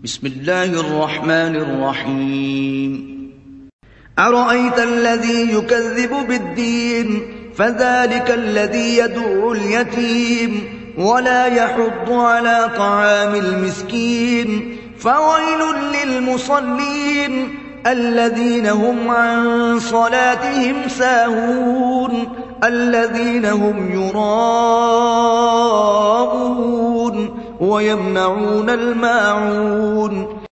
بسم الله الرحمن الرحيم أرأيت الذي يكذب بالدين فذلك الذي يدعو اليتيم ولا يحض على طعام المسكين فويل للمصلين الذين هم عن صلاتهم ساهون الذين هم يراءون ويمنعون الماعون